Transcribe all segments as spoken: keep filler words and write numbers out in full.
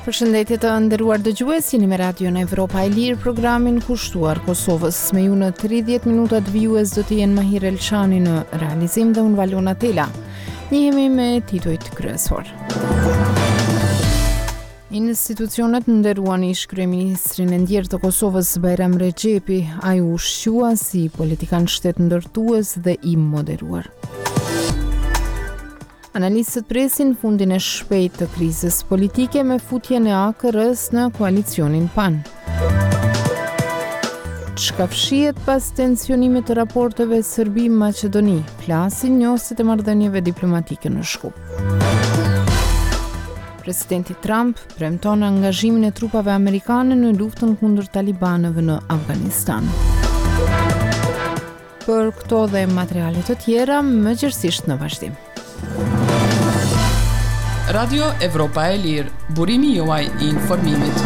Përshëndetje të nderuar dëgjues, jeni me Radio në Evropa e Lirë, programin kushtuar Kosovës. Me ju në tridhjetë minutat vijues do të jenë Mahir Elçani në realizim dhe unë Valona Tela. Njihemi me titujt kryesor. Institucionet nderuan ish kryeministrin e ndjerë të Kosovës Bajram Rexhepi, ai u shqua si politikan shtet ndërtues dhe i moderuar. Analistët presin fundin e shpejt të krizës politike me futjen e A K R-s në koalicionin P A N. Çka fshihet pas tensionimit të raporteve Serbi-Maqedoni, flasin njohësit e marrëdhënieve diplomatike në Shkup. Presidenti Trump premton angazhimin e trupave amerikane në luftën kundër talibanëve në Afganistan. Për këto dhe materiale të tjera, mëngjesisht në vazhdim. Radio Evropa e Lirë, burimi juaj i informimit.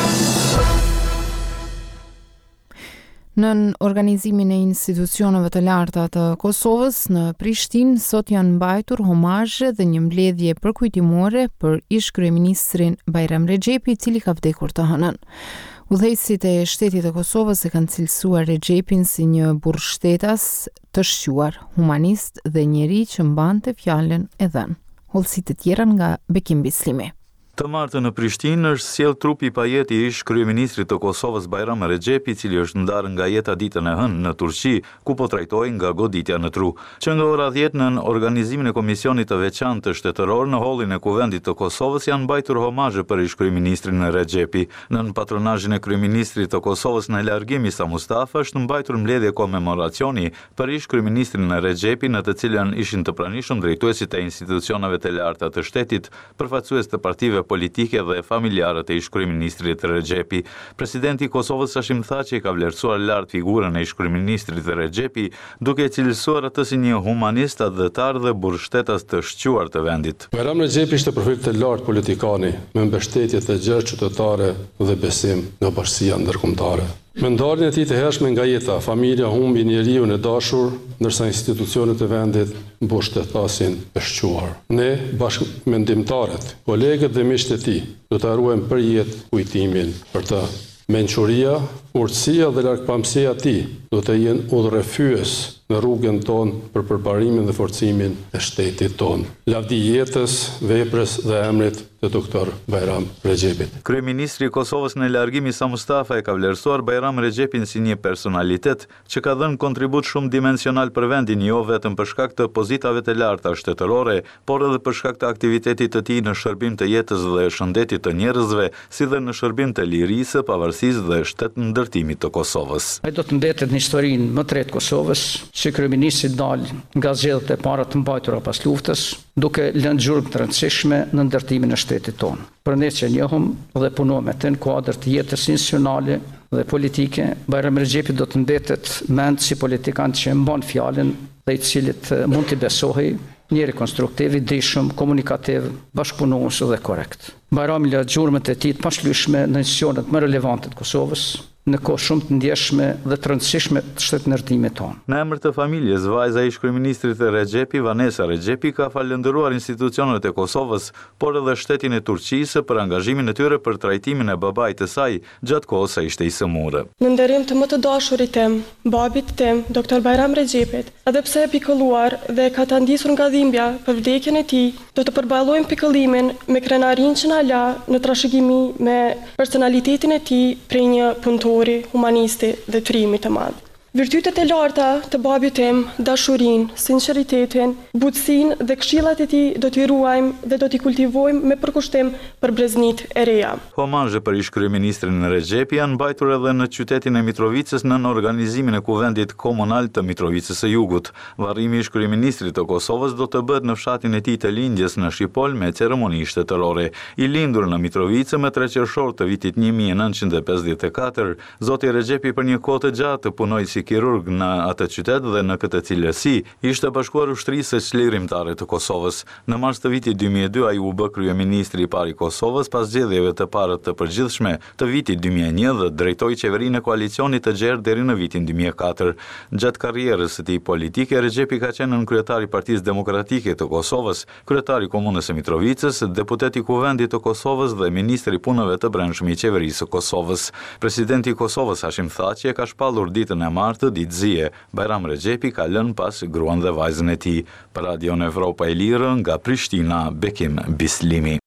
Në organizimin e institucioneve të larta të Kosovës në Prishtinë sot janë mbajtur homazhe dhe një mbledhje përkujtimore për ish kryeministrin Bajram Rexhepi, i cili ka vdekur të hënën. Udhëheqësit e shtetit të Kosovës e kanë cilësuar Rexhepin si një burr shtetas të shquar, humanist dhe njeri që mbante fjalën e dhënë. Hollësit të tjera nga Bekim Bislimi. Të martën në Prishtinë është sjell trupi pa jetë i ish kryeministrit të Kosovës Bajram Rexhepi, i cili është ndarë nga jeta ditën e hënë në Turqi, ku po trajtohej nga goditja në tru. Që nga ora dhjetë në organizimin e komisionit të veçantë të shtetëror në hollin e Kuvendit të Kosovës janë mbajtur homazhe për ish kryeministrin Rexhepi. Në patronazhin e kryeministrit të Kosovës në largim Isa Mustafa është mbajtur mbledhje komemoracioni për ish kryeministrin Rexhepi, në të cilën ishin të pranishëm drejtuesit e institucioneve të larta të shtetit, përfaqësues të partive politike dhe familjarët e ish kryeministrit Rexhepi. Presidenti i Kosovës Hashim Thaçi ka vlerësuar lart figurën e ish kryeministrit Rexhepi, duke cilësuar atë si një humanist, adhëtar dhe burr shtetas të shquar të vendit. Bajram Rexhepi ishte profil të lartë politikani, me mbështetje të gjerë qytetare dhe besim nga bashkësia ndërkombëtare. Me ndarjen e tij të hershme nga jeta, familja humbi njeriu e dashur, ndërsa institucionet e vendit mbushtetasin e shquar. Ne, bashkëmendimtarët, kolegët dhe miqtë e tij, do të ruajmë për jetë kujtimin për të. Mençuria, urtësia dhe largpamësia e tij do të jenë udhërrefyes në rrugën tonë për përbarimin dhe forcimin e shtetit tonë. Lavdi jetës, veprës dhe emrit të doktor Bajram Rexhepit. Kryeministri i Kosovës në largim Isa Mustafa e ka vlerësuar Bajram Rexhepin si një personalitet që ka dhënë kontribut shumë dimensional për vendin, jo vetëm për shkak të pozitave të larta shtetërore, por edhe për shkak të aktivitetit të tij në shërbim të jetës dhe shëndetit të njerëzve, si dhe në shërbim të lirisë, pavarësisë dhe shtet ndërtimit të Kosovës. Ai do të mbetet në historinë më të re të Kosovës, si kryeministri dal nga zgjedhjet e para të mbajtura pas luftës, duke lënë gjurmë të rëndësishme në ndërtimin e shtetit tonë. Për ne që njohëm dhe punojmë të në kuadër të jetës institucionale dhe politike, Bajram Rexhepi do të mbetet mend si politikan që mban fjalën dhe i cilit mund të besohej, njeri konstruktiv, i dijshëm, komunikativ, bashkëpunues dhe korrekt. Bajrami lë gjurmët e tij të pashlyeshme në institucionet më relevante të Kosovës, në kohë shumë të ndjeshme dhe të rëndësishme të shtetëndërtimit tonë. Në emër të familjes, vajza e ish kryeministrit Rexhepi, Vanesa Rexhepi, ka falendëruar institucionet e Kosovës, por edhe shtetin e Turqisë për angazhimin e tyre për trajtimin e babait të saj gjatë kohës sa ishte i sëmurë. Në nderim të më të dashurit tim, babit tim, doktor Bajram Rexhepit, edhe pse e pikëlluar dhe ka të ndisur nga dhimbja për vdekjen e tij, do të përballojmë pikëllimin me krenarinë që na la në trashëgimi me personalitetin e tij prej një punëtor humanisti dhe trimit të madh. Virtytet e larta të babit tim, dashurinë, sinqeritetin, butësinë dhe këshillat e tij do t'i ruajmë dhe do t'i kultivojmë me përkushtim për breznit e reja. Homazhe për ish kryeministrin Rexhepi janë mbajtur edhe në qytetin e Mitrovicës në organizimin e Kuvendit Komunal të Mitrovicës së Jugut. Varrimi i ish kryeministrit të Kosovës do të bëhet në fshatin e tij të lindjes në Shqipol me ceremoni shtetërore. I lindur në Mitrovicë më tre qershor të vitit një mijë e nëntëqind e pesëdhjetë e katër, zoti Rexhepi për një kohë të gjatë punoi si kirurg në atë qytet dhe në këtë cilësi ishte bashkuar ushtrisë së çlirimtare të Kosovës. Në mars të vitit dy mijë e dy ai u bë kryeministri i parë i Kosovës pas zgjedhjeve të para të përgjithshme të vitit dy mijë e një dhe drejtoi qeverinë e koalicionit të gjerë deri në vitin dy mijë e katër. Gjatë karrierës së tij politike, Rexhepi ka qenë kryetari i Partisë Demokratike të Kosovës, kryetari i Komunës së Mitrovicës, deputet i Kuvendit të Kosovës dhe ministri i punëve të brendshme i qeverisë së Kosovës. Presidenti i Kosovës Hashim Thaçi e ka shpallur ditën e martë ditëzie. Bajram Rexhepi ka lënë pas gruan dhe vajzën e tij. Për Radion Evropa e Lirë nga Prishtina, Bekim Bislimi.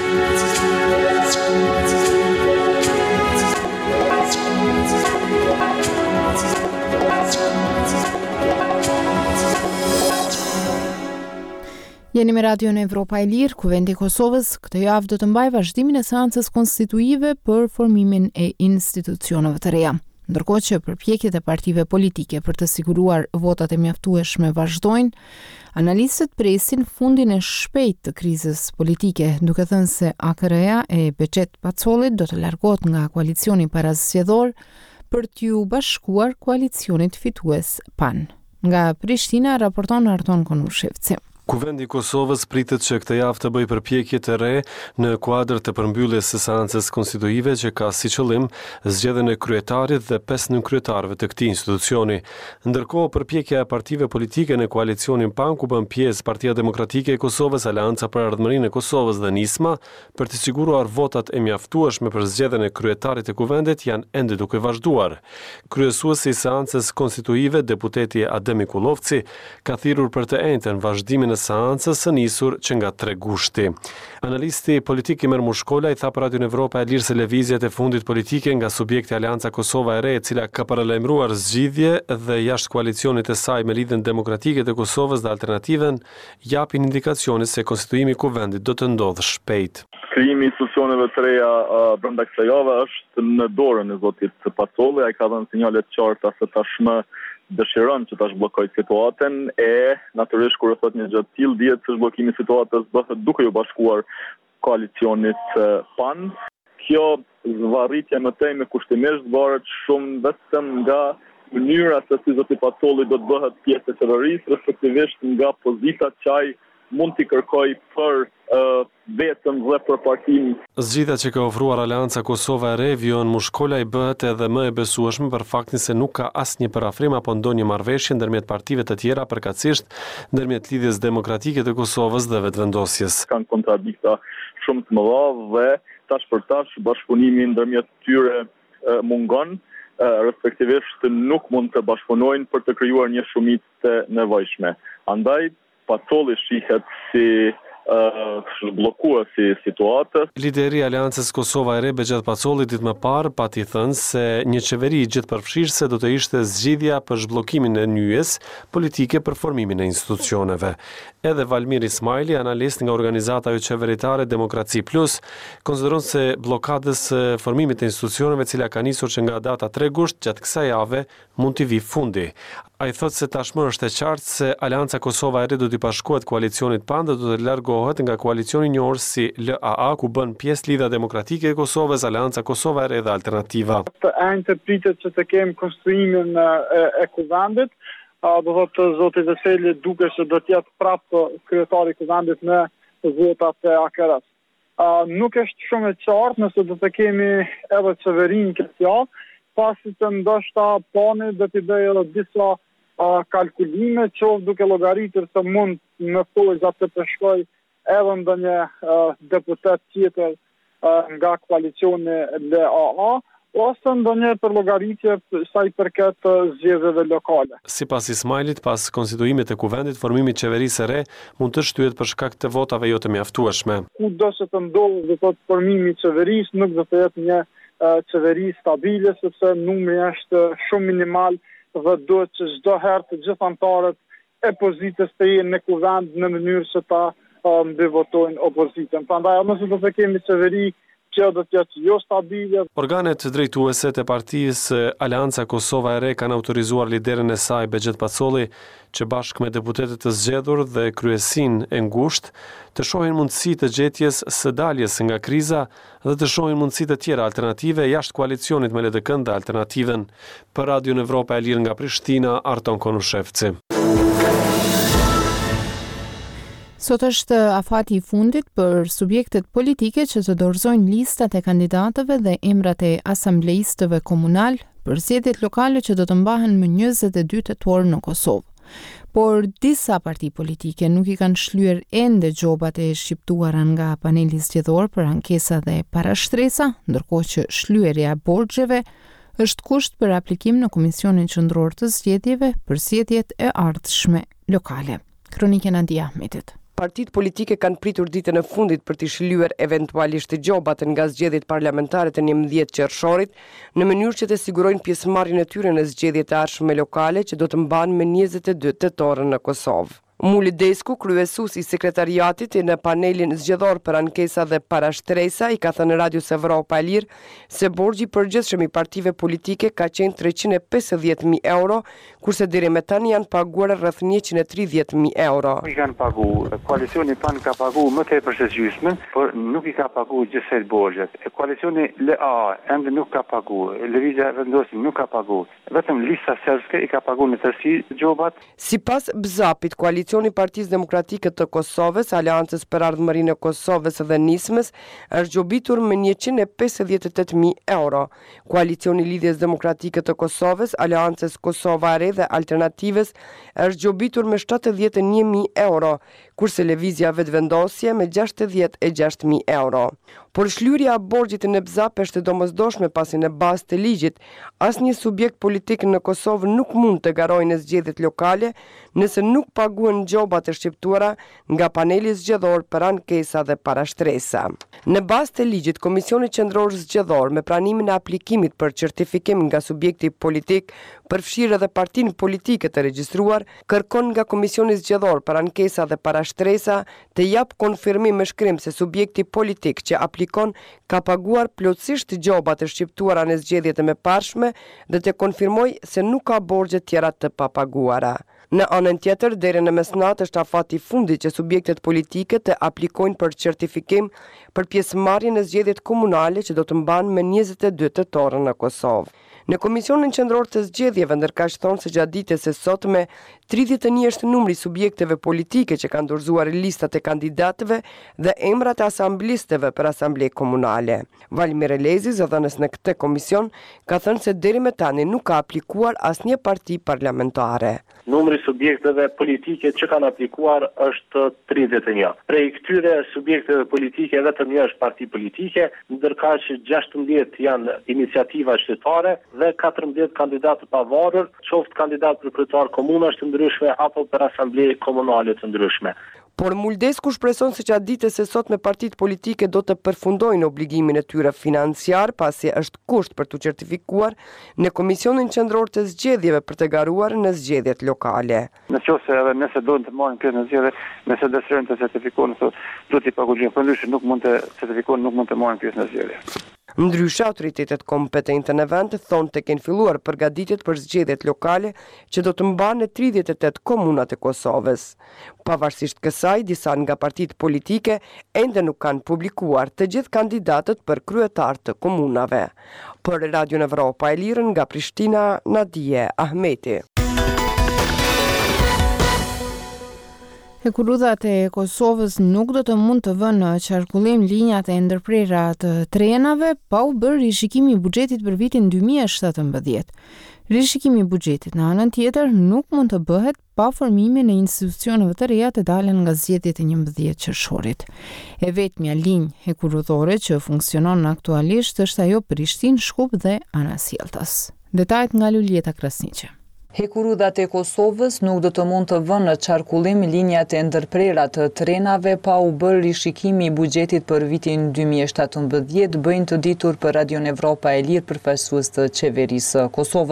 Jeni me Radion Evropa e Lirë, Kuvendi i Kosovës këtë javë do të mbajë vazhdimin e seancës konstituive për formimin e institucioneve të reja. Ndërkohë që përpjekjet e partive politike për të siguruar votat e mjaftueshme vazhdojnë, analistët presin fundin e shpejtë të krizës politike, duke thënë se A K R-ja e Behçet Pacollit do të largohet nga koalicioni parazgjedhor për t'ju bashkuar koalicionit fitues P A N. Nga Prishtina raporton Arton Konushevci. Kuvendi i Kosovës pritet që këtë javë të bëjë përpjekje të re në kuadër të përmbylljes së seancës konstituive që ka si qëllim zgjedhjen e kryetarit dhe pesë nënkryetarëve të këtij institucioni. Ndërkohë, përpjekja e partive politike në koalicionin P A N ku bën pjesë Partia Demokratike e Kosovës, Aleanca për Ardhmërinë e Kosovës dhe Nisma për të siguruar votat e mjaftueshme për zgjedhjen e kryetarit të kuvendit janë ende duke vazhduar. Kryesuesi i seancës konstituive, deputeti Adem Ikullovci, ka thirrur për të enjtën vazhdimin e seancës së nisur që nga tre gushti. Analisti politik Imer Mushkola i tha për Radion Evropa e Lirë se lëvizjet e fundit politike nga subjekti Aleanca Kosova e Re, e cila ka paralajmëruar zgjidhje dhe jashtë koalicionit të saj me Lidhjen Demokratike të Kosovës dhe Alternativën, japin indikacione se konstituimi i kuvendit do të ndodhë shpejt. Krijimi i institucioneve të reja uh, brenda kësaj jave është në dorën e zotit Pacolli, ai ka dhënë sinjale të qarta se tashmë dëshiron që ta zhbllokojë situatën e natyrisht kur e thot një gjë të tillë dihet se zhbllokimi i situatës bëhet duke u bashkuar koalicionit P A N. Kjo zvarritje më tej me kushtimisht varet shumë vetëm nga mënyra se si zoti Pacolli do të bëhet pjesë e qeverisë, respektivisht nga pozitat që ai mund t'i kërkoj për uh, vetëm dhe për partinë. Zgjidhja që ka ofruar Aleanca Kosova e Re, vjon Mushkola, i bëhet edhe më e besueshme për faktin se nuk ka asnjë parafrim apo ndonjë marrëveshje ndërmjet partive të tjera, përkatësisht ndërmjet Lidhjes Demokratike të Kosovës dhe vetëvendosjes. Kanë kontradikta shumë të mëdha dhe tash për tash bashkëpunimi ndërmjet tyre uh, mungon, uh, respektivisht nuk mund të bashkëpunojnë për të krijuar një shumicë të nevojshme. Andaj Pacolli shihet si zhbllokuesi uh, situatës. Lideri i Aleancës Kosova e Re, Behçet Pacolli, ditë më parë pati thënë se një qeveri gjithëpërfshirëse do të ishte zgjidhja për zhbllokimin e nyjes politike për formimin e institucioneve. Edhe Valmir Ismaili, analist nga organizata qeveritare Demokraci Plus, konsideron se bllokadës formimit të institucioneve, cila ka nisur që nga data tre gusht gjatë kësaj jave, mund t'i vi fundi. Ai thotë se tashmë është e qartë se Aleanca Kosova e Re do t'i bashkohet koalicionit P A N dhe do të largohet nga koalicioni i njohur si L A A, ku bën pjesë Lidhja Demokratike e Kosovës, Aleanca Kosova e Re dhe Alternativa. Të enjtë pritet që të kemë konstruimin e, e kuvendit, do thotë zoti Veseli duket se do të jetë prapë kryetari i kuvendit në votat e A K R-s. Nuk është shumë e qartë nëse do të kemi edhe qeverinë këtë javë, pasi të ndoshta plani do t'i bëjë edhe disa uh, kalkulime, qoftë duke llogaritur se mund në fojza të përshkoj edhe ndonjë uh, deputet tjetër uh, nga koalicioni L A A, ose ndonjë për llogaritje sa i përket zgjedhjeve lokale. Sipas Ismailit, pas konstituimit të kuvendit, formimi i qeverisë së re mund të shtyhet për shkak të votave jo të mjaftueshme. Kudo që të ndodhë do të formimi i qeverisë, nuk do të jetë një uh, qeveri stabile, sepse numri është shumë minimal dhe duhet që çdo herë të gjithë anëtarët e pozitës të jenë në kuvend në mënyrë që ta mbi votojnë opozitën. Prandaj, nëse do të kemi qeveri që do të jetë jo stabile. Organet drejtuese të partisë Aleanca Kosova e Re kanë autorizuar liderin e saj Bexhet Pacolli që bashkë me deputetët të zgjedhur dhe kryesinë e ngushtë të shohin mundësi të gjetjes së daljes nga kriza dhe të shohin mundësi të tjera alternative jashtë koalicionit me L D K-n dhe Alternativën. Për Radion Evropa e Lirë nga Prishtina, Arton Konushevci. Sot është afati i fundit për subjektet politike që të dorëzojnë listat e kandidatëve dhe emrat e asambleistëve komunal për zgjedhjet lokale që do të mbahen më njëzet e dy tetor në Kosovë. Por disa parti politike nuk i kanë shlyer ende gjobat e shqiptuara nga paneli zgjedhor për ankesa dhe parashtresa, ndërkohë që shlyerja e borxheve është kusht për aplikim në Komisionin Qendror të Zgjedhjeve për zgjedhjet e ardhshme lokale. Kronikë Nadia Ahmetit. Partitë politike kanë pritur ditën e fundit për të shlyer eventualisht gjobat nga zgjedhjet parlamentare të njëmbëdhjetë qershorit në mënyrë që të sigurojnë pjesëmarrjen e tyre në zgjedhjet e ardhshme lokale që do të mbahen më njëzet e dy tetor në Kosovë. Muli Desku, kryesuesi i sekretariatit në panelin zgjedhor për ankesa dhe parashtresa, i ka thënë Radios Evropa e Lirë se borxhi i përgjithshëm i partive politike ka qenë treqind e pesëdhjetë mijë euro, kurse deri më tani janë paguar rreth njëqind e tridhjetë mijë euro. I kanë pagu, koalicioni pan ka pagu më tepër se gjysmën, por nuk i ka pagu gjithsej borxhet. Koalicioni L A ende nuk ka pagu, Lëvizja Vendosi nuk ka pagu. Vetëm lista serbske i ka pagu në tërësi gjobat. Sipas B Z A P-it, koalicioni i Partisë Demokratike të Kosovës, Aleancës për Ardhmërinë e Kosovës dhe Nismës, është gjobitur me njëqind e pesëdhjetë e tetë mijë euro. Koalicioni i Lidhjes Demokratike të Kosovës, Aleancës Kosova e Re dhe Alternativës është gjobitur me shtatëdhjetë e një mijë euro, kurse Lëvizja Vetëvendosje me gjashtëdhjetë e gjashtë mijë euro. Por shlyerja e borxhit në B Z A P është e domosdoshme pasi në bazë të ligjit asnjë subjekt politik në Kosovë nuk mund të garojë në zgjedhjet lokale nëse nuk paguhen gjobat e shqiptuara nga paneli zgjedhor për ankesa dhe parashtresa. Në bazë të ligjit, Komisioni Qendror Zgjedhor me pranimin e aplikimit për certifikim nga subjekti politik përfshirë edhe partinë politike të regjistruar, kërkon nga Komisioni Zgjedhor për ankesa dhe parashtresa të jap konfirmim me shkrim se subjekti politik që aplikon ka paguar plotësisht gjobat e shqiptuara në zgjedhjet e mëparshme dhe të konfirmoj se nuk ka borxhe tjera të papaguara. Në anën tjetër, deri në mesnatë është afati i fundit që subjektet politike të aplikojnë për certifikim për pjesëmarrje në zgjedhjet komunale që do të mbahen më njëzet e dy tetor në Kosovë. Në Komisionin Qendror të Zgjedhjeve ndërkaq thonë se gjatë ditës së sotme tridhjetë e një është numri i subjekteve politike që kanë dorëzuar listat e kandidatëve dhe emrat e asamblistëve për asamble komunale. Valmir Elezi, zëdhënës në këtë komision, ka thënë se deri më tani nuk ka aplikuar asnjë parti parlamentare. Numri i subjekteve politike që kanë aplikuar është tridhjetë e një. Prej këtyre subjekteve politike vetëm një është parti politike, ndërkaq që gjashtëmbëdhjetë janë iniciativa qytetare dhe katërmbëdhjetë kandidatë të pavarur, qoftë kandidatë për kryetar komunash të ndryshme apo për asambleje komunale të ndryshme. Por Muldesku shpreson se gjatë ditës së sotme partitë politike do të përfundojnë obligimin e tyre financiar, pasi është kusht për të certifikuar në Komisionin Qendror të Zgjedhjeve për të garuar në zgjedhjet lokale. Nëse edhe nëse do të marrin pjesë në zgjedhje, nëse dëshirojnë të certifikohen, do t'i paguajnë, por ndryshe nuk mund të certifikohen, nuk mund të marrin pjesë në zgjedhje. Ndryshe, autoritetet kompetente në vend thonë të kenë filluar përgatitjet për zgjedhjet lokale që do të mbahen në tridhjetë e tetë komunat e Kosovës. Pavarësisht kësaj, disa nga partitë politike ende nuk kanë publikuar të gjithë kandidatët për kryetar të komunave. Për Radion Evropa e Lirë nga Prishtina, Nadije Ahmeti. Hekurudhat e Kosovës nuk do të mund të vënë në qarkullim linjat e ndërprerura të trenave pa u bërë rishikimi i buxhetit për vitin dy mijë e shtatëmbëdhjetë. Rishikimi i buxhetit në anën tjetër nuk mund të bëhet pa formimin e institucioneve të reja të dalën nga zgjedhjet e njëmbëdhjetë qershorit. E vetmja linjë hekurudhore që funksionon aktualisht është ajo Prishtinë-Shkup dhe Anasjelltas. Detajet nga Luljeta Krasniqi. Hekurudhat e Kosovës nuk do të mund të vënë në qarkullim linjat e ndërprerura të trenave pa u bërë rishikimi i buxhetit për vitin dy mijë e shtatëmbëdhjetë, bëjnë të ditur për Radion Evropa e Lirë përfaqësues të qeverisë së Kosovës.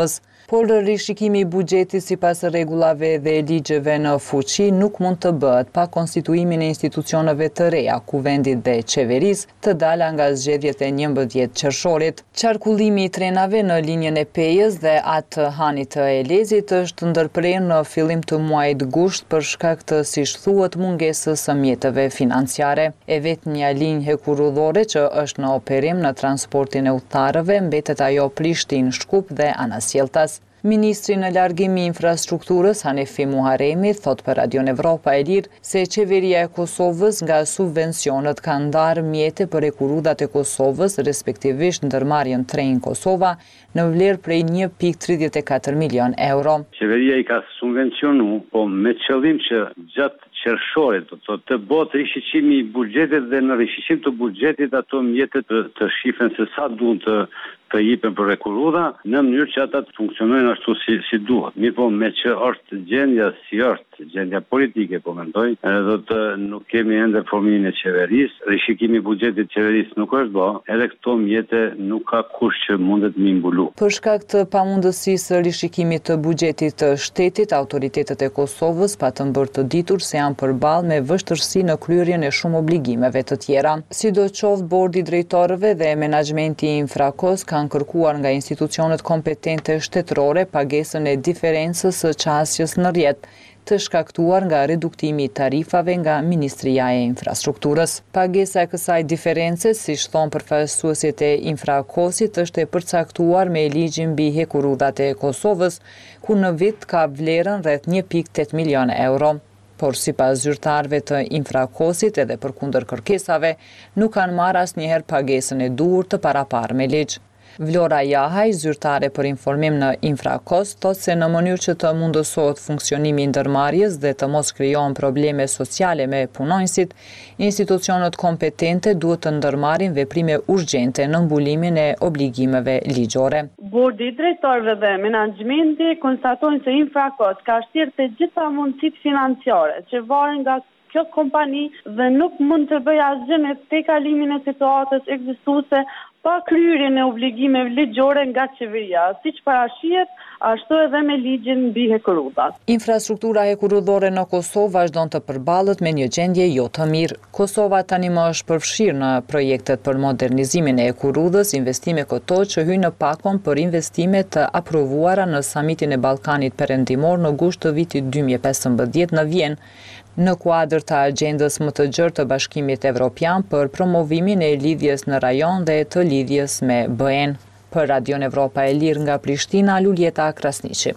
por rishikimi i buxhetit sipas rregullave dhe ligjeve në fuqi nuk mund të bëhet pa konstituimin e institucioneve të reja, kuvendit dhe qeverisë, të dala nga zgjedhjet e njëmbëdhjetë qershorit. Qarkullimi i trenave në linjën e Pejës dhe atë Hanit të Elezit është ndërprerë në fillim të muajit gusht për shkak të, siç thuhet, mungesës së mjeteve financiare. E vetmja linjë hekurudhore që është në operim në transportin e udhëtarëve mbetet ajo Prishtinë-Shkup dhe Anasjeltas. Ministri në largim i infrastrukturës Hanefi Muharemi thot për Radion Evropa e Lirë se qeveria e Kosovës nga subvencionet ka ndarë mjete për ekurudat e Kosovës, respektivisht ndërmarrjen tren Kosova, në vlerë prej një pikë tridhjetë e katër milion euro. Qeveria i ka subvencionu, po me qëllim që gjatë qershorit, të, të botë rishiqimi i buxhetit dhe në rishiqim të buxhetit ato mjetet të, të shifen se sa duhen të të jipen për rekurudha në mënyrë që ata të funksionojnë ashtu si, si duhet. Mirë po me që është gjendja si është, gjendja politike po mendoj, edhe të nuk kemi ende formimin e qeverisë, rishikimi i buxhetit qeverisë nuk është bë, edhe këto mjete nuk ka kush që mundet me mbulu. Për shkak të pamundësisë së rishikimit të buxhetit të shtetit, autoritetet e Kosovës patën bërë të ditur se janë përballë me vështirësi në kryerjen e shumë obligimeve të tjera. Sidoqoftë bordi i drejtorëve dhe menaxhmenti i Infrakos kanë kërkuar nga institucionet kompetente shtetërore pagesën e diferencës së qasjes në rrjet, të shkaktuar nga reduktimi i tarifave nga Ministria e Infrastrukturës. Pagesa e kësaj diference, siç thon përfaqësuesit e Infrakosit, është e përcaktuar me ligjin mbi hekurudhat e Kosovës, ku në vit ka vlerën rreth një pikë tetë milion euro. Por sipas zyrtarëve të Infrakosit edhe përkundër kërkesave, nuk kanë marrë asnjëherë pagesën e duhur të paraparë me ligj. Vlora Jahaj, zyrtare për informim në Infrakos, thot se në mënyrë që të mundësohet funksionimi i ndërmarrjes dhe të mos krijohen probleme sociale me punonjësit, institucionet kompetente duhet të ndërmarrin veprime urgjente në mbulimin e obligimeve ligjore. Bordi i drejtorëve dhe menaxhmenti konstatojnë se Infrakos ka shtrirë të gjitha mundësitë financiare që varen nga kjo kompani dhe nuk mund të bëjë asgjë me tejkalimin e situatës ekzistuese pa kryerjen e obligimeve ligjore nga qeveria, siç parashihet ashtu edhe me ligjin mbi hekurudhat. Infrastruktura hekurudhore në Kosovë vazhdon të përballet me një gjendje jo të mirë. Kosova tani më është përfshirë në projektet për modernizimin e hekurudhës, investime këto që hyjnë në pakon për investime të aprovuara në samitin e Ballkanit Perëndimor në gusht të vitit dy mijë e pesëmbëdhjetë në Vjenë, në kuadër të agjendës më të gjerë të Bashkimit Evropian për promovimin e lidhjes në rajon dhe të lidhjes me B E-n. Për Radion Evropa e Lirë nga Prishtina, Luljeta Krasniqi.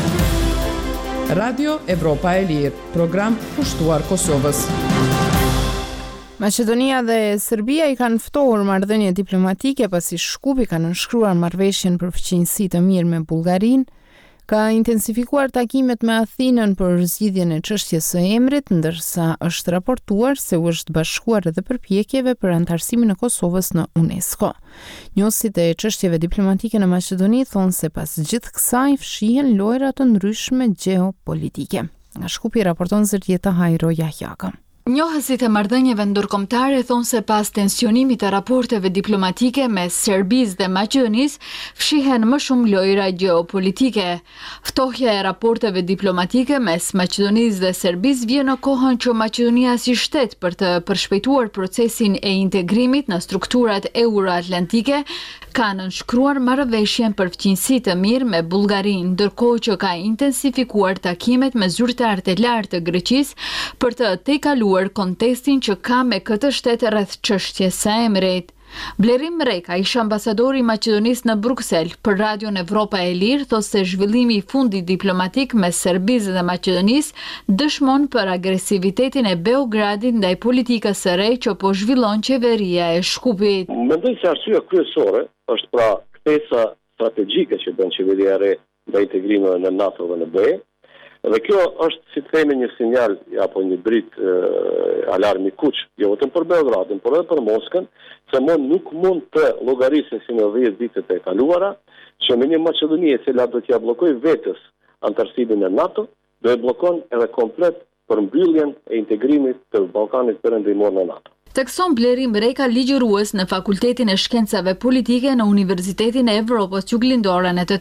Radio Evropa e Lirë, program pushtuar Kosovës. Maqedonia dhe Serbia i kanë ftohur marrëdhënie diplomatike pasi Shkupi ka nënshkruar marrëveshjen për fëqinjësi të mirë me Bullgarinë, ka intensifikuar takimet me Athinën për zgjidhjen e çështjes së emrit, ndërsa është raportuar se u është bashkuar edhe përpjekjeve për antarësimin e Kosovës në UNESCO. Njohësit e çështjeve diplomatike në Maqedoni thonë se pas gjithë kësaj fshihen lojra të ndryshme gjeopolitike. Nga Shkupi raporton Zërdjeta Hajro Jahjaka. Njohësit e marrëdhënieve ndërkombëtare thonë se pas tensionimit të raporteve diplomatike mes Serbisë dhe Maqedonisë, fshihen më shumë lojra gjeopolitike. Ftohja e raporteve diplomatike mes Maqedonisë dhe Serbisë vjen në kohën që Maqedonia si shtet për të përshpejtuar procesin e integrimit në strukturat euroatlantike ka nënshkruar marrëveshjen për fëqinjësi të mirë me Bullgarinë, ndërkohë që ka intensifikuar takimet me zyrtarët e lartë të Greqisë për të tejkaluar kontestin që ka me këtë shtet rreth çështjes së emrit. Blerim Reka, ish ambasadori i Maqedonisë në Bruksel, për Radion Evropa e Lirë, thotë se zhvillimi i fundit diplomatik mes Serbisë dhe Maqedonisë dëshmon për agresivitetin e Beogradit ndaj politikës së re që po zhvillon qeveria e Shkupit. Mendoj se arsyeja kryesore është pra kthesa strategjike që bën qeveria e re ndaj integrimit në NATO dhe në B E. Dhe kjo është, si të themi, një sinjal apo një drit e, alarmi kuq, jo vetëm për Beogradin, por edhe për Moskën, se më nuk mund të llogarisë si në dhjetë vitet e kaluara, që me një Maqedoni e cila do t'ja bllokojë vetes antarësimin në NATO, do e bllokon edhe komplet përmbylljen e integrimit të Ballkanit Perëndimor në NATO. Tekson Blerim Reka, ligjërues në Fakultetin e Shkencave Politike në Universitetin e Evropës Juglindore në Tetov.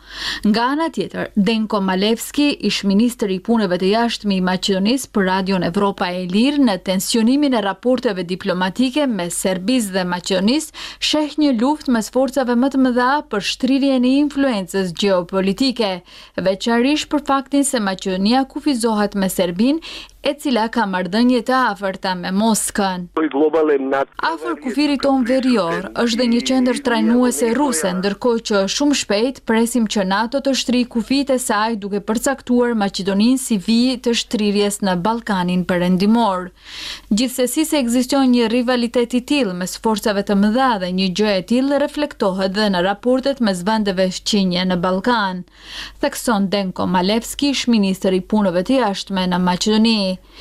Nga ana tjetër, Denko Malevski, ish ministër i punëve të jashtme i Maqedonisë për Radion Evropa e Lirë, në tensionimin e raporteve diplomatike me Serbisë dhe Maqedonisë, sheh një luftë mes forcave më të mëdha për shtrirjen e influencës gjeopolitike, veçanërisht për faktin se Maqedonia kufizohet me Serbinë, e cila ka marrëdhënie të afërta me Moskën. Afër kufirit ton verior është dhe një qendër trajnuese ruse, ndërkohë që shumë shpejt presim që NATO të shtrij kufijtë e saj duke përcaktuar Maqedoninë si vijë të shtrirjes në Ballkanin Perëndimor. Gjithsesi se ekziston një rivalitet i tillë mes forcave të mëdha dhe një gjë e tillë reflektohet dhe në raportet mes vendeve shqinje në Ballkan, thekson Denko Malevski, ish ministër i punëve të jashtme në Maqedoni.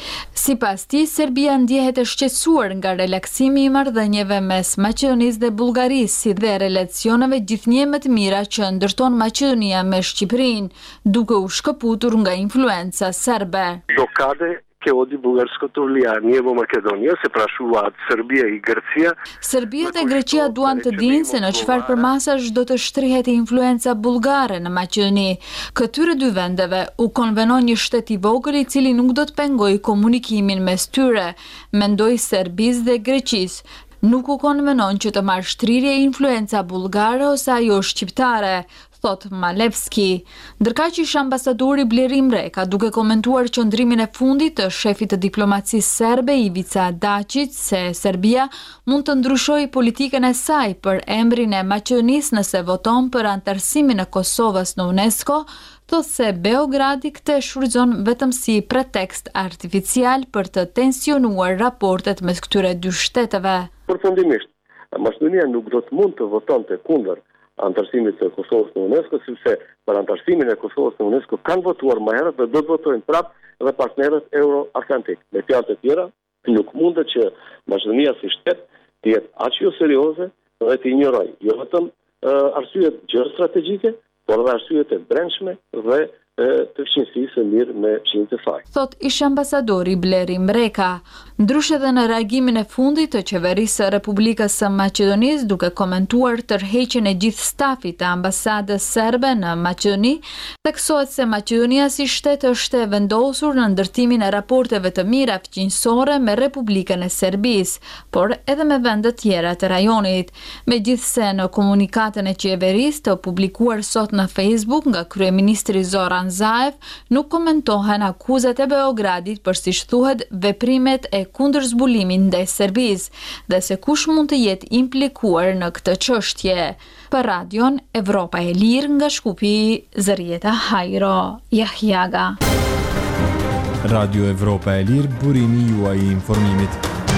Sipas tij, Serbia ndjehet e shqetësuar nga relaksimi i marrëdhënieve mes Maqedonisë dhe Bullgarisë, si dhe relacioneve gjithnjë më të mira që ndërton Maqedonia me Shqipërinë, duke u shkëputur nga influenca serbe. Dokade che odi bugarsko влияние во Македонија се прашуваат Сербија и Грција. Serbia dhe Greqia duan të dinë se në çfarë përmasash do të shtrihet influenca bullgare në Maqedoni. Këtyre dy vendeve u konvenon një shtet i vogël i cili nuk do të pengojë komunikimin mes tyre, mendoi Serbisë dhe Greqisë. Nuk u konvenon që të marrë shtrirje influenca bullgare ose ajo shqiptare, thot Malevski. Ndërkaq ish ambasadori Blerim Reka, duke komentuar qëndrimin e fundit të shefit të diplomacisë serbe Ivica Dačić se Serbia mund të ndryshojë politikën e saj për emrin e Maqedonisë nëse voton për antarësimin e Kosovës në UNESCO, thot se Beogradi këtë shfrytëzon vetëm si pretekst artificial për të tensionuar raportet mes këtyre dy shteteve. Përfundimisht, Maqedonia nuk do të mund të votonte kundër antarësimit të Kosovës në UNESCO, sepse për antarësimin e Kosovës në UNESCO kanë votuar më herët dhe do të votojnë prapë edhe partnerët euro-atlantik. Me fjalë të tjera, nuk mundet që Maqedonia si shtet të jetë aq jo serioze dhe të injorojë jo vetëm uh, arsyet gjeostrategjike, por edhe arsyet e brendshme dhe të fqinjësisë së mirë me fqinjtë e saj. Thot ish ambasadori Blerim Reka. Ndryshe dhe në reagimin e fundit të qeverisë së Republikës së Maqedonisë, duke komentuar tërheqjen e gjithë stafit të ambasadës serbe në Maqedoni, theksohet se Maqedonia si shtet është e vendosur në ndërtimin e raporteve të mira fqinjësore me Republikën e Serbisë, por edhe me vende tjera të rajonit. Megjithse në komunikatën e qeverisë të publikuar sot në Facebook nga kryeministri Zoran Zaev, nuk komentohen akuzat e Beogradit për si thuhet veprimet e kundër zbulimit ndaj Serbisë dhe se kush mund të jetë implikuar në këtë çështje. Për Radion Evropa e Lirë nga Shkupi, Zërieta Hajro Jahjaga. Radio Evropa e Lirë, burimi juaj i informimit.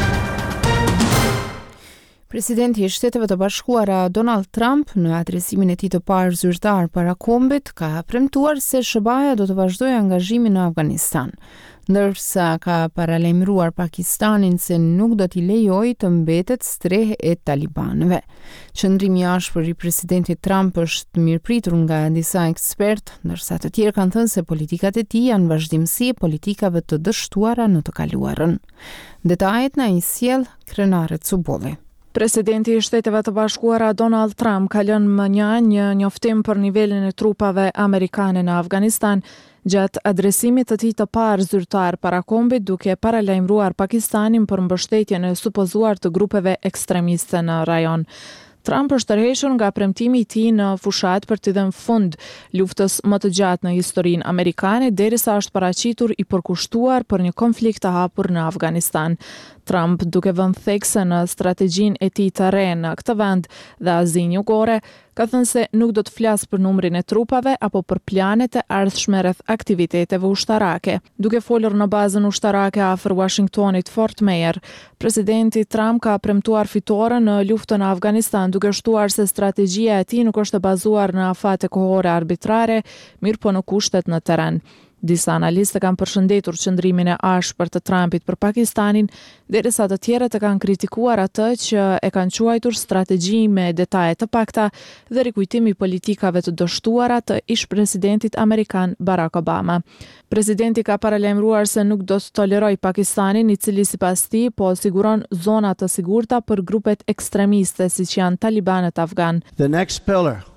Presidenti i Shteteve të Bashkuara Donald Trump në adresimin e tij të parë zyrtar para kombit ka premtuar se S B A-ja do të vazhdojë angazhimin në Afganistan, ndërsa ka paralajmëruar Pakistanin se nuk do t'i lejojë të mbetet strehë e talibanëve. Qëndrimi i ashpër i presidentit Trump është mirëpritur nga disa ekspertë, ndërsa të tjerë kanë thënë se politikat e tij janë vazhdimsi e politikave të dështuara në të kaluarën. Detajet na i sjell Krenare Cubolli. Presidenti i Shteteve të Bashkuara Donald Trump ka lënë më një një njoftim për nivelin e trupave amerikane në Afganistan gjatë adresimit të tij të parë zyrtar para kombit, duke paralajmëruar Pakistanin për mbështetjen e supozuar të grupeve ekstremiste në rajon. Trump është tërhequr nga premtimi i tij në fushat për të dhënë fund luftës më të gjatë në historinë amerikane, derisa është paraqitur i përkushtuar për një konflikt të hapur në Afganistan. Trump, duke vënë thekse në strategjinë e tij të re në këtë vend dhe Azinë Jugore, ka thënë se nuk do të flasë për numrin e trupave apo për planet e ardhshme rreth aktiviteteve ushtarake. Duke folur në bazën ushtarake afër Washingtonit Fort Meyer, presidenti Trump ka premtuar fitore në luftën në Afganistan, duke shtuar se strategjia e tij nuk është e bazuar në afate kohore arbitrare, mirë po në kushtet në terren. Disa analistë kanë përshëndetur qëndrimin e ashpër të Trumpit për Pakistanin, derisa të tjerët e kanë kritikuar atë që e kanë quajtur strategji me detaje të pakta dhe rikujtimi i politikave të dështuara të ish-presidentit amerikan Barack Obama. Presidenti ka paralajmëruar se nuk do të tolerojë Pakistanin, i cili sipas tij po siguron zona të sigurta për grupet ekstremiste siç janë talibanët afgan. The next pillar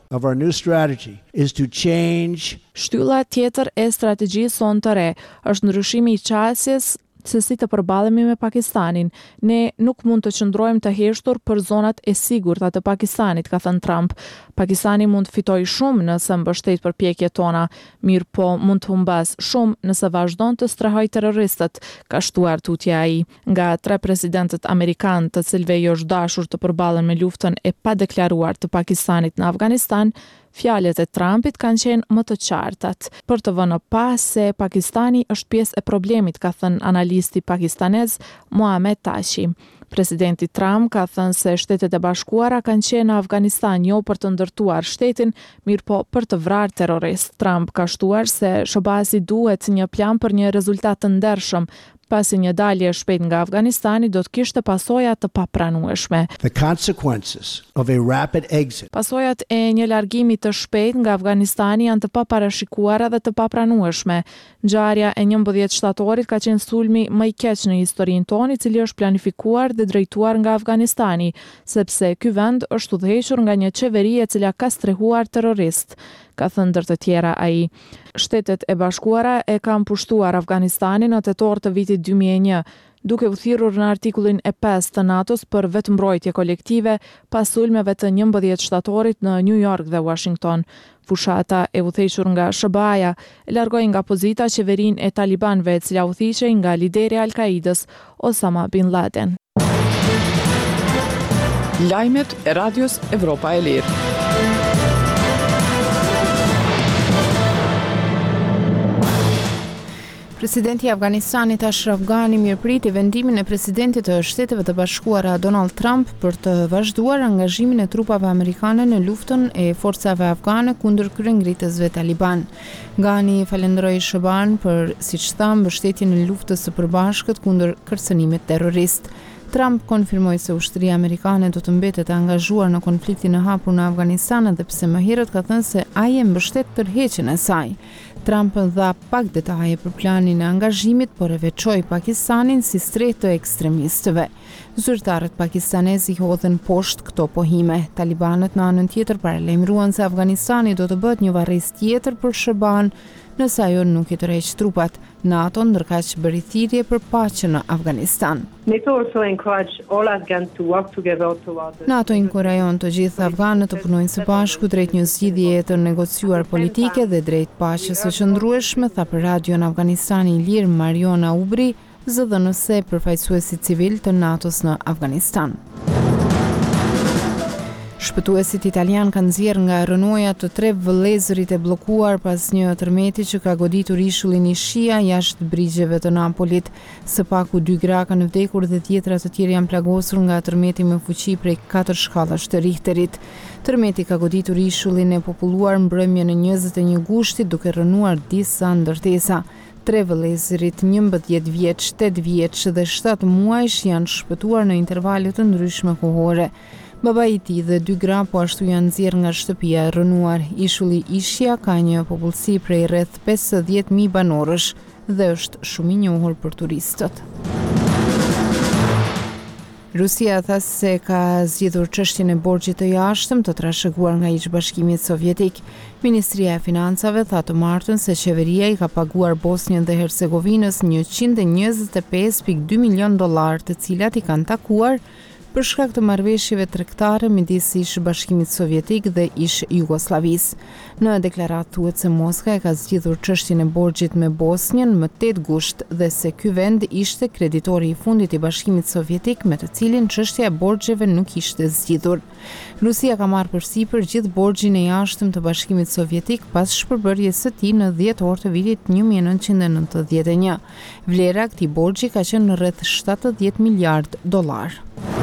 of our new strategy is to change. Shtylla tjetër e strategjisë sonë të re është ndryshimi i qasjes se si të përballemi me Pakistanin. Ne nuk mund të qëndrojmë të heshtur për zonat e sigurta të Pakistanit, ka thënë Trump. Pakistani mund të fitojë shumë nëse mbështet përpjekjet tona, mirë po mund të humbas shumë nëse vazhdon të strehojë terroristët, ka shtuar tutje ai. Nga tre presidentët amerikanë të cilëve jo është dashur të përballen me luftën e padeklaruar të Pakistanit në Afganistan, fjalët e Trumpit kanë qenë më të qartat, për të vënë pas se Pakistani është pjesë e problemit, ka thënë analisti pakistanez Mohamed Tashi. Presidenti Trump ka thënë se Shtetet e Bashkuara kanë qenë në Afganistan jo për të ndërtuar shtetin, mirë po për të vrarë terrorist. Trump ka shtuar se Shobasi duhet një plan për një rezultat të ndershëm, pasi një dalje e shpejt nga Afganistani do të kishte pasoja të papranueshme. The consequences of a rapid exit. Pasojat e një largimi të shpejt nga Afganistani janë të paparashikuara dhe të papranueshme. Ngjarja e njëmbëdhjetë shtatorit ka qenë sulmi më i keq në historinë tonë, i cili është planifikuar dhe drejtuar nga Afganistani, sepse ky vend është udhëhequr nga një qeveri e cila ka strehuar terrorist, ka thënë ndër të tjera ai. Shtetet e Bashkuara e kanë pushtuar Afganistanin në tetor të vitit dy mijë e një, duke u thirrur në artikullin e pesë të NATO-s për vetëmbrojtje kolektive pas sulmeve të njëmbëdhjetë shtatorit në New York dhe Washington. Fushata e udhëhequr nga S B A-ja e largoi nga pozita qeverinë e talibanëve, e cila udhëhiqej nga lideri i Al-Qaidës, Osama bin Laden. Lajmet e Radios Evropa e Lirë. Presidenti i Afganistanit Ashraf Ghani mirëpriti vendimin e presidentit të Shteteve të Bashkuara Donald Trump për të vazhduar angazhimin e trupave amerikane në luftën e forcave afgane kundër kryengritësve taliban. Ghani falenderoi S B A-n për, siç tha, mbështetjen e luftës së përbashkët kundër kërcënimit terrorist. Trump konfirmoi se ushtria amerikane do të mbetet e angazhuar në konfliktin e hapur në Afganistan, edhe pse më herët ka thënë se ai e mbështet tërheqjen e saj. Trump dha pak detaje për planin e angazhimit, por e veçoi Pakistanin si strehtë të ekstremistëve. Zyrtarët pakistanez i hodhen poshtë këto pohime. Talibanët në anën tjetër paralajmëruan se Afganistani do të bëhet një varrezë tjetër për S B A-n nëse ajo nuk i tërheq trupat. NATO ndërkaq bëri thirrje për paqe në Afganistan. NATO inkurajon të gjithë afganët të punojnë së bashku drejt një zgjidhjeje të negociuar politike dhe drejt paqes së qëndrueshme, tha për radion Afganistani i Lirë Mariona Ubri, Z D N S përfaqësuesi civil të NATO-s në Afganistan. Shpëtuesit italian kanë nxjerrë nga rënoja të tre vëllezërit e bllokuar pas një tërmeti që ka goditur ishullin i Shia jashtë brigjeve të Napolit. Së paku dy gra kanë vdekur dhe tjetra të tjerë janë plagosur nga tërmeti me fuqi prej katër shkallash të Richterit. Tërmeti ka goditur ishullin e populluar mbrëmjen e njëzet e një gushtit duke rënuar disa ndërtesa. Tre vëllezërit njëmbëdhjetë vjeç, tetë vjeç dhe shtatë muajsh janë shpëtuar në intervale të ndryshme kohore. Baba i tij dhe dy gra po ashtu janë nxjerrë nga shtëpia e rënuar. Ishulli Ishia ka një popullsi prej rreth pesëdhjetë mijë banorësh dhe është shumë i njohur për turistët. Rusia tha se ka zgjidhur çështjen e borxhit të jashtëm të trashëguar nga ish-bashkimi sovjetik. Ministria e Financave tha të martën se qeveria i ka paguar Bosnjën dhe Hercegovinës njëqind e njëzet e pesë pikë dy milion dollar, të cilat i kanë takuar për shkak të marrëveshjeve tregtare midis ish-bashkimit sovjetik dhe ish-Jugosllavisë. Në deklaratë thuhet se Moska e ka zgjidhur çështjen e borxhit me Bosnjën më tetë gusht dhe se ky vend ishte kreditori i fundit i Bashkimit Sovjetik me të cilin çështja e borxheve nuk ishte zgjidhur. Rusia ka marrë përsipër gjithë borxhin e jashtëm të Bashkimit Sovjetik pas shpërbërjes së tij në dhjetor të vitit një mijë e nëntëqind e nëntëdhjetë e një. Vlera e këtij borxhi ka qenë rreth shtatëdhjetë miliard dollar.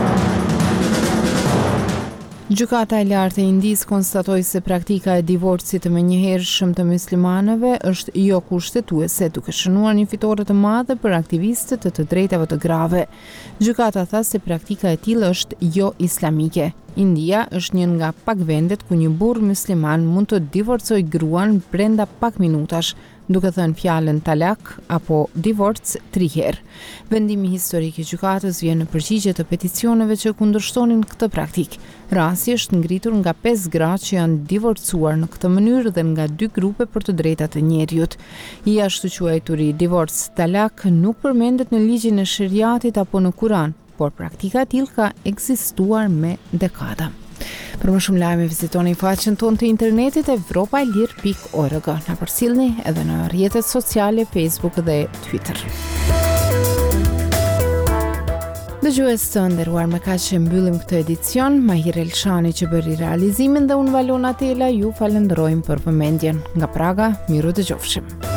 Gjykata e lartë e Indisë konstatoi se praktika e divorcit të menjëhershëm të muslimanëve është jo kushtetuese, duke shënuar një fitore të madhe për aktivistët të të drejtave të grave. Gjykata tha se praktika e tillë është jo islamike. India është një nga pak vendet ku një burr musliman mund të divorcojë gruan brenda pak minutash duke thënë fjalën talak apo divorc tri herë. Vendimi historik i gjykatës vjen në përgjigje të peticioneve që kundërshtonin këtë praktik. Rasti është ngritur nga pesë gra që janë divorcuar në këtë mënyrë dhe nga dy grupe për të drejtat e njeriut. I ashtu quajturi divorc talak nuk përmendet në ligjin e sheriatit apo në Kuran, por praktika e tillë ka ekzistuar me dekada. Për më shumë lajme vizitoni faqen tonë të internetit evropaelir pikë org. Na përcjellni edhe në rrjetet sociale Facebook dhe Twitter. Dëgjues të nderuar, me kaq që mbyllim këtë edicion. Mahir Elshani që bëri realizimin dhe unë Valona Tela ju falenderojmë për vëmendjen. Nga Praga, miru dëgjofshim.